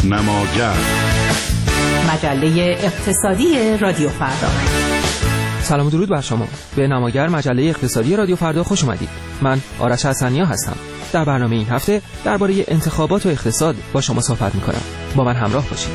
نماگر، مجله اقتصادی رادیو فردا. سلام و درود بر شما. به نماگر، مجله اقتصادی رادیو فردا خوش اومدید. من آرش حسنیا هستم. در برنامه این هفته درباره انتخابات و اقتصاد با شما صحبت می‌کنم. با من همراه باشید.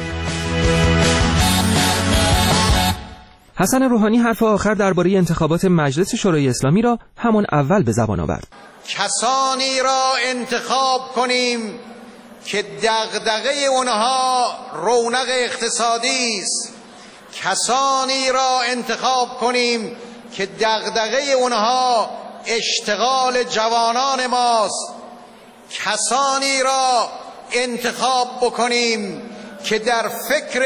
حسن روحانی حرف آخر درباره انتخابات مجلس شورای اسلامی را همان اول به زبان آورد. کسانی را انتخاب کنیم که دغدغه اونها رونق اقتصادی است. کسانی را انتخاب کنیم که دغدغه اونها اشتغال جوانان ماست. کسانی را انتخاب بکنیم که در فکر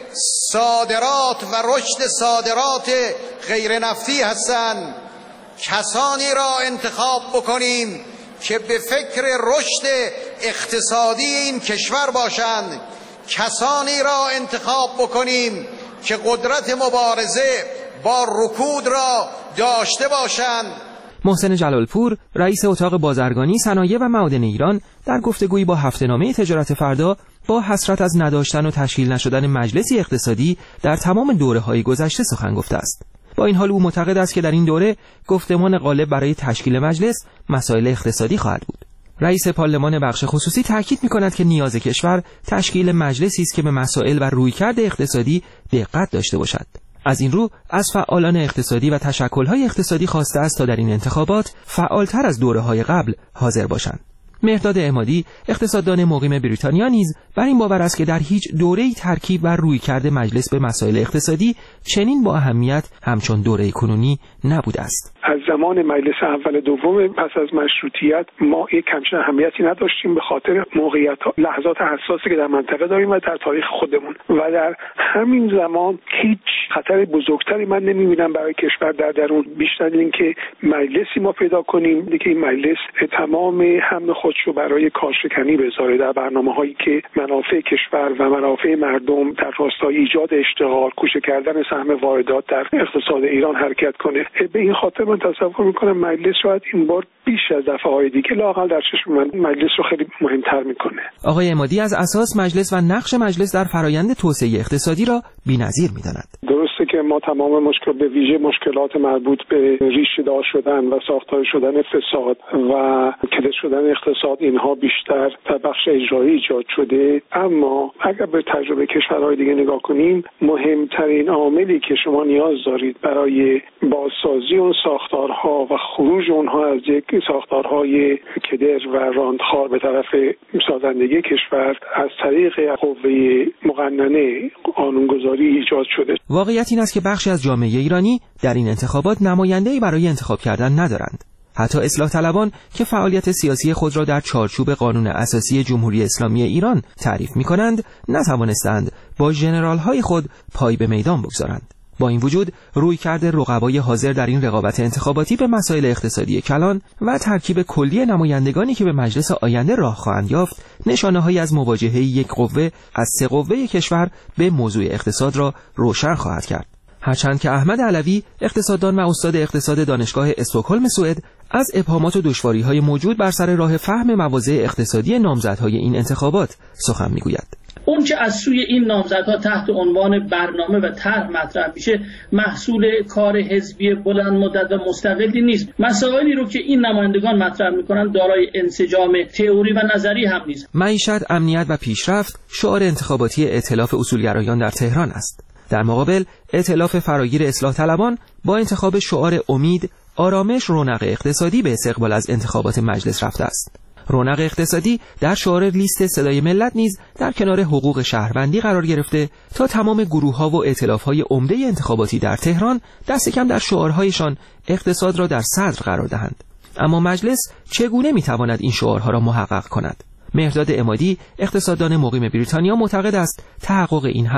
صادرات و رشد صادرات غیر نفتی هستند. کسانی را انتخاب بکنیم که به فکر رشد اقتصادی این کشور باشند. کسانی را انتخاب بکنیم که قدرت مبارزه با رکود را داشته باشند. محسن جلالپور، رئیس اتاق بازرگانی، صنایع و معادن ایران، در گفتگویی با هفته‌نامه تجارت فردا با حسرت از نداشتن و تشکیل نشدن مجلسی اقتصادی در تمام دوره‌های گذشته سخن گفته است. با این حال او معتقد است که در این دوره گفتمان غالب برای تشکیل مجلس مسائل اقتصادی خواهد بود. رئیس پارلمان بخش خصوصی تاکید می‌کند که نیاز کشور تشکیل مجلسی است که به مسائل و رویکرد اقتصادی دقت داشته باشد. از این رو از فعالان اقتصادی و تشکل‌های اقتصادی خواسته است تا در این انتخابات فعالتر از دوره‌های قبل حاضر باشند. مهرداد عمادی، اقتصاددان مقیم بریتانیا، نیز بر این باور است که در هیچ دوره‌ای ترکیب و رویکرد مجلس به مسائل اقتصادی چنین با اهمیت همچون دوره کنونی نبوده است. از زمان مجلس اول دوم پس از مشروطیت ما یک همچین اهمیتی نداشتیم به خاطر موقعیت لحظات حساسی که در منطقه داریم و در تاریخ خودمون، و در همین زمان هیچ خطر بزرگتری من نمی‌بینم برای کشور در درون بیشتر اینکه مجلسی ما پیدا کنیم که این مجلس تمام هم خودشو برای کارشکنی بذاره در برنامه‌هایی که منافع کشور و منافع مردم در راستای ایجاد اشتغال، کوچه کردن سهم واردات در اقتصاد ایران حرکت کنه. به این خاطر من تصور میکنم مجلس شاید این بار بیش از دفعه‌های دیگه لااقل در چشم من مجلس رو خیلی مهمتر میکنه. آقای عمادی از اساس مجلس و نقش مجلس در فرایند توسعه اقتصادی را بی‌نظیر می‌داند. درسته که ما تمام مشکل به ویژه مشکلات مربوط به ریشه دار شدن و ساختار شدن فساد و کلید شدن اقتصاد اینها بیشتر در بخش اجرایی ایجاد شده، اما اگر به تجربه کشورهای دیگه نگاه کنیم مهمترین عاملی که شما نیاز دارید برای بازسازی اون ساختارها و خروج اونها از یک ساختارهای کدر و راندخار به طرف سازندگی کشور از طریق قوه مقننه قانونگذاری ایجاد شده. واقعیت این است که بخشی از جامعه ایرانی در این انتخابات نماینده‌ای برای انتخاب کردن ندارند. حتی اصلاح طلبان که فعالیت سیاسی خود را در چارچوب قانون اساسی جمهوری اسلامی ایران تعریف می‌کنند، نتوانستند با ژنرال‌های خود پای به میدان بگذارند. با این وجود رویکرد رقبای حاضر در این رقابت انتخاباتی به مسائل اقتصادی کلان و ترکیب کلی نمایندگانی که به مجلس آینده راه خواهند یافت نشانه‌هایی از مواجهه یک قوه از سه قوه کشور به موضوع اقتصاد را روشن خواهد کرد. هرچند که احمد علوی، اقتصاددان و استاد اقتصاد دانشگاه استکهلم سوئد، از ابهامات و دشواری‌های موجود بر سر راه فهم مواضع اقتصادی نامزدهای این انتخابات سخن می‌گوید. اون که از سوی این نامزدها تحت عنوان برنامه و طرح مطرح میشه محصول کار حزبی بلند مدت و مستقلی نیست. مسائلی رو که این نمایندگان مطرح میکنن دارای انسجام تئوری و نظری هم نیست. معیشت، امنیت و پیشرفت شعار انتخاباتی ائتلاف اصولگرایان در تهران است. در مقابل ائتلاف فراگیر اصلاح طلبان با انتخاب شعار امید، آرامش، رونق اقتصادی به استقبال از انتخابات مجلس رفته است. رونق اقتصادی در شعار لیست صدای ملت نیز در کنار حقوق شهروندی قرار گرفته تا تمام گروه‌ها و ائتلاف‌های عمده انتخاباتی در تهران دست کم در شعارهایشان اقتصاد را در صدر قرار دهند. اما مجلس چگونه می‌تواند این شعارها را محقق کند؟ مهرداد عمادی، اقتصاددان مقیم بریتانیا، معتقد است تحقق این همه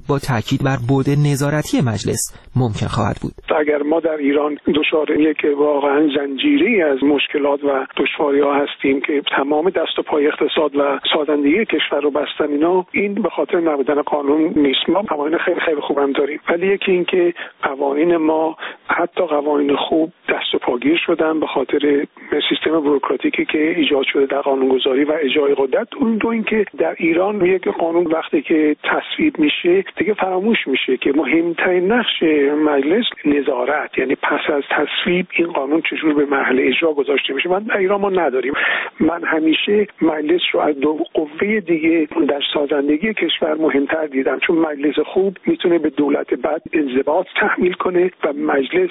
با تاکید بر بعد نظارتی مجلس ممکن خواهد بود. اگر ما در ایران دچار یک واقعا زنجیری از مشکلات و دشواری‌ها هستیم که تمام دست و پای اقتصاد و سازندگی کشور رو بستن، این به خاطر نبودن قانون نیست. ما قوانین خیلی خیلی خوبم داریم، ولی یکی این که قوانین ما حتی قوانین خوب دست و پاگیر شدن به خاطر سیستم بوروکراتیکی که ایجاد شده در قانونگذاری و اجرای قدرت. اون دو این که در ایران یک قانون وقتی که تصویب میشه دیگه فراموش میشه که مهمترین نقش مجلس نظارت، یعنی پس از تصویب این قانون چجور به مرحله اجرا گذاشته میشه. من در ایران ما نداریم. من همیشه مجلس رو از دو قوه دیگه در سازندگی کشور مهمتر دیدم، چون مجلس خوب میتونه به دولت بد انضباط تحمیل کنه و مجلس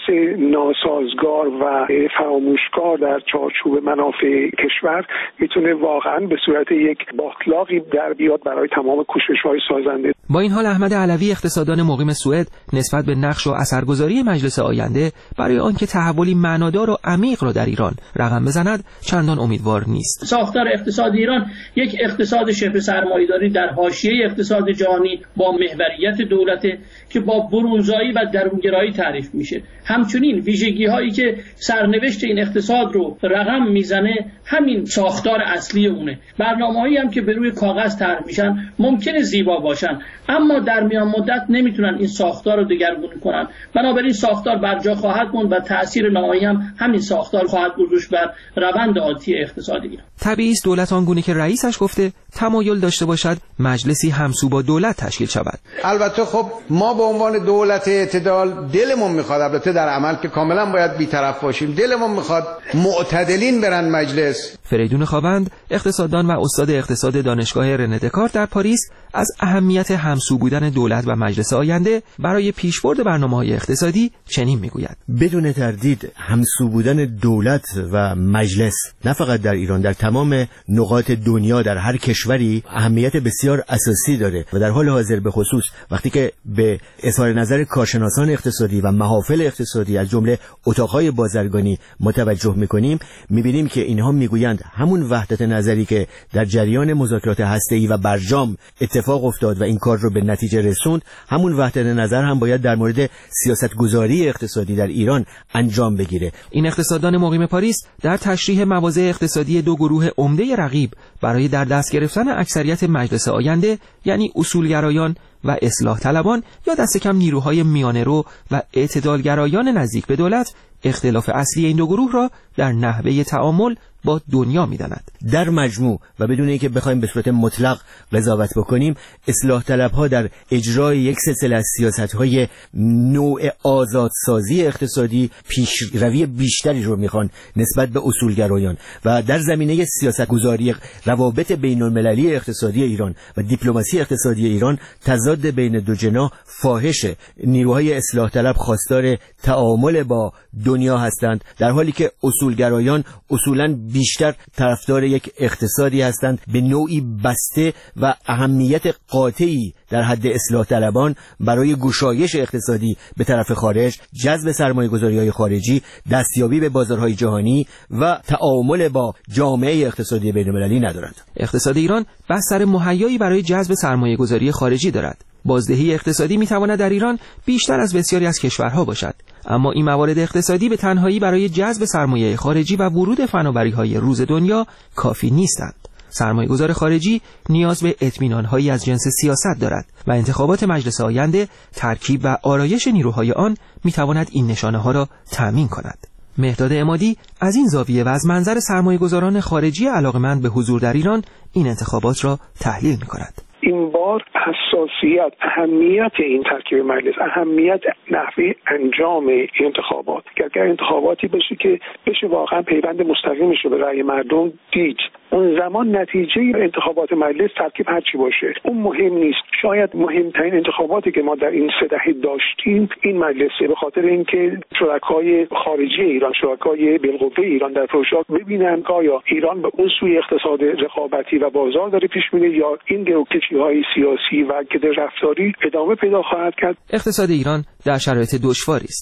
ناسازگار و فراموشکار در چارچوب منافع کشور میتونه واقعا به صورت یک باطلاقی در بیاد برای تمام کوشش‌های سازنده. با این حال احمد علوی، اقتصاددان مقیم سوئد، نسبت به نقش و اثرگذاری مجلس آینده برای آنکه تحولی معنادار و عمیق را در ایران رقم بزند چندان امیدوار نیست. ساختار اقتصاد ایران یک اقتصاد شبه سرمایه‌داری در حاشیه اقتصاد جهانی با محوریت دولت که با برونزایی و درونگرایی تعریف میشه. همچنین ویژگی‌هایی که سرنوشت این اقتصاد رو رقم میزنه همین ساختار اصلی اونه. برنامه‌هایی هم که به روی کاغذ طرح میشن ممکنه زیبا باشن، اما در میان مدت نمیتونن این ساختار رو دگرگونی کنن. بنابراین ساختار بر جا خواهد موند و تأثیر نهایی هم همین ساختار خواهد گذاشت بر روند عادی اقتصادی. طبیعی است دولت آنگونه که رئیسش گفته تمایل داشته باشد مجلسی همسو با دولت تشکیل شود. البته خب ما به عنوان دولت اعتدال دلمون میخواد، البته در عمل که کاملا باید بی‌طرف باشیم، دلمون میخواد معتدلین برن مجلس. فریدون خوابند، اقتصاددان و استاد اقتصاد دانشگاه رنه دکارت در پاریس، از اهمیت همسو بودن دولت و مجلس آینده برای پیشبرد برنامه‌های اقتصادی چنین میگوید: بدون تردید همسو بودن دولت و مجلس نه فقط در ایران، در تمام نقاط دنیا در هر کشوری اهمیت بسیار اساسی داره و در حال حاضر به خصوص وقتی که به اظهار نظر کارشناسان اقتصادی و محافل اقتصادی از جمله اتاقهای بازرگانی متوجه میکنیم، میبینیم که اینها میگویند همون وحدت نظری که در جریان مذاکرات هسته‌ای و برجام اتفاق افتاد و این کار رو به نتیجه رسوند، همون وحدت نظر هم باید در مورد سیاستگذاری اقتصادی در ایران انجام بگیره. این اقتصاددان مقیم پاریس در تشریح مواضع اقتصادی دو گروه عمده رقیب برای در دست گرفتن اکثریت مجلس آینده، یعنی اصولگرایان و اصلاح طلبان یا دست کم نیروهای میانه رو و اعتدالگرایان نزدیک به دولت، اختلاف اصلی این دو گروه را در نحوه تعامل با دنیا می‌داند. در مجموع و بدون اینکه بخوایم به صورت مطلق قضاوت بکنیم، اصلاح طلب‌ها در اجرای یک سلسله از سیاست‌های نوع آزادسازی اقتصادی پیشروی بیشتری رو می‌خوان نسبت به اصولگرایان و در زمینه سیاست‌گذاری روابط بین‌المللی اقتصادی ایران و دیپلماسی اقتصادی ایران تضاد بین دو جناح فاحشه. نیروهای اصلاح طلب خواستار تعامل با دنیا هستند، در حالی که اصولگرایان اصولاً بیشتر طرفدار یک اقتصادی هستند به نوعی بسته و اهمیت قاطعی در حد اصلاح طلبان برای گشایش اقتصادی به طرف خارج، جذب سرمایه‌گذاری‌های خارجی، دستیابی به بازارهای جهانی و تعامل با جامعه اقتصادی بین‌المللی ندارند. اقتصاد ایران بستر مهیایی برای جذب سرمایه‌گذاری خارجی دارد. بازدهی اقتصادی میتواند در ایران بیشتر از بسیاری از کشورها باشد، اما این موارد اقتصادی به تنهایی برای جذب سرمایه خارجی و ورود فناوری‌های روز دنیا کافی نیستند. سرمایه‌گذار خارجی نیاز به اطمینان‌هایی از جنس سیاست دارد و انتخابات مجلس آینده، ترکیب و آرایش نیروهای آن میتواند این نشانه‌ها را تأمین کند. مهداد عمادی از این زاویه و از منظر سرمایه‌گذاران خارجی علاقه‌مند به حضور در ایران این انتخابات را تحلیل می‌کند. این بار حساسیت، اهمیت این ترکیب مجلس، اهمیت نحوه انجام انتخابات، که اگر انتخاباتی بشه که بشه واقعا پیوند مستقیمش رو به رأی مردم دید، اون زمان نتیجه انتخابات مجلس ترکیب هرچی باشه اون مهم نیست. شاید مهمترین انتخاباتی که ما در این 3 دهه داشتیم این مجلسه، به خاطر اینکه شرکای خارجی ایران، شرکای بالقوه ایران در پروژه ببینن که آیا ایران به اون سوی اقتصاد رقابتی و بازار داره پیش میره یا این گروکشی‌های سیاسی و کده رفتاری ادامه پیدا خواهد کرد. اقتصاد ایران در شرایط دشواری است.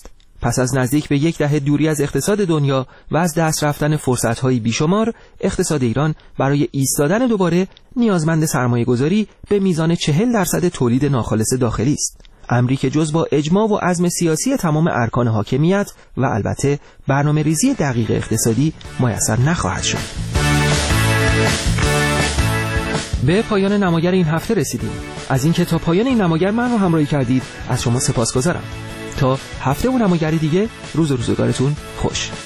پس از نزدیک به 10 دهه دوری از اقتصاد دنیا و از دست رفتن فرصت‌های بیشمار، اقتصاد ایران برای ایستادن دوباره نیازمند سرمایه‌گذاری به میزان 40% تولید ناخالص داخلی است. امری که جز با اجماع و عزم سیاسی تمام ارکان حاکمیت و البته برنامه‌ریزی دقیق اقتصادی میسر نخواهد شد. به پایان نماگر این هفته رسیدیم. از اینکه تا پایان این نماگر من رو همراهی کردید از شما سپاسگزارم. تا هفته و نماگر دیگه، روز و روزگارتون خوش.